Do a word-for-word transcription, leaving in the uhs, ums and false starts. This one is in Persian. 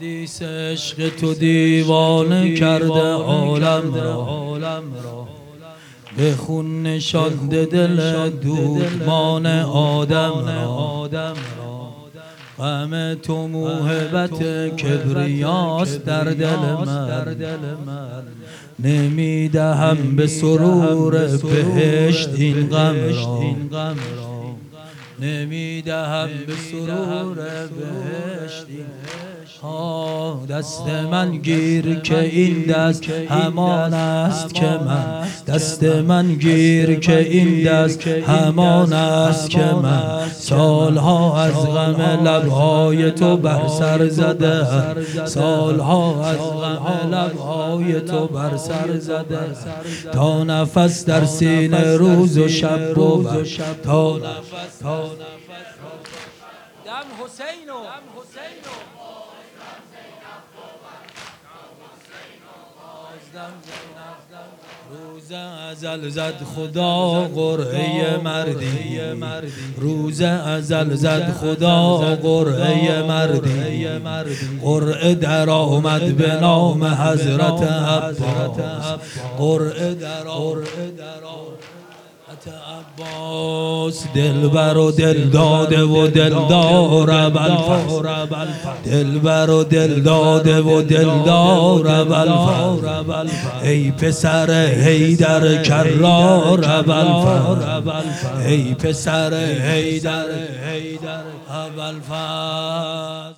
حدیث عشق تو دیوانه کرده عالم را، به خون نشانده دل دودمان آدم را. غم تو موهبت کبریاست در دل من، نمیدهم به سرور بهشت این غم را، نمیدهم به سرور بهشت این ها. دست من گیر که این دست همان است که من، دست من گیر که این دست همان است که من. سالها از غم لبهای تو بر سر زده، سالها از غم لبهای تو بر سر زده، تا نفس در سینه روز و شب بود، تا نفس تا نفس دم حسینو روز ازل زد خدا قرعه مردی، روز ازل زد خدا قرعه مردی، قرعه در آمد به نام حضرت عباس، قرعه در آمد عباس. دلبر و دل داده و دل دار ابوالفضل، دلبر و دل داده و دل دار ابوالفضل، ای پسر حیدر کرار ابوالفضل، ای پسر حیدر ابوالفضل.